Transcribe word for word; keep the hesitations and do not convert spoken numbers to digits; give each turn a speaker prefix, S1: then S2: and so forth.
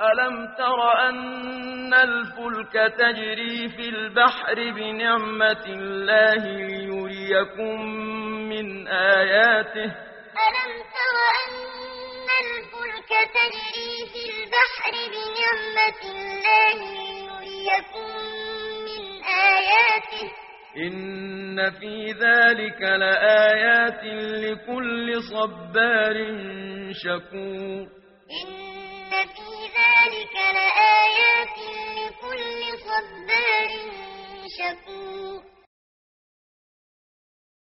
S1: ألم تر أن الفلك تجري في البحر بنعمة الله ليريكم من آياته
S2: ألم تر أن الفلك تجري في البحر بنعمة الله ليريكم من آياته
S1: إن في ذلك لآيات لكل صبار شكور
S2: إن في ذلك لآيات لكل صبار شكور